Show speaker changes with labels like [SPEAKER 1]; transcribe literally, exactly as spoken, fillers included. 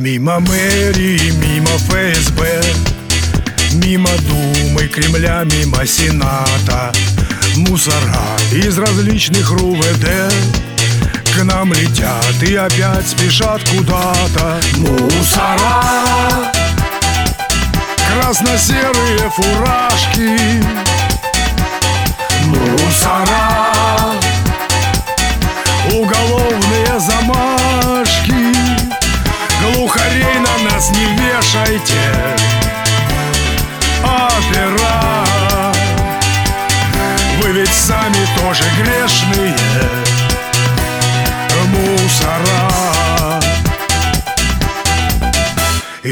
[SPEAKER 1] Мимо мэрии, мимо ФСБ, мимо Думы, Кремля, мимо Сената. Мусора из различных РУВД к нам летят и опять спешат куда-то. Мусора, красно-серые фуражки. Мусора,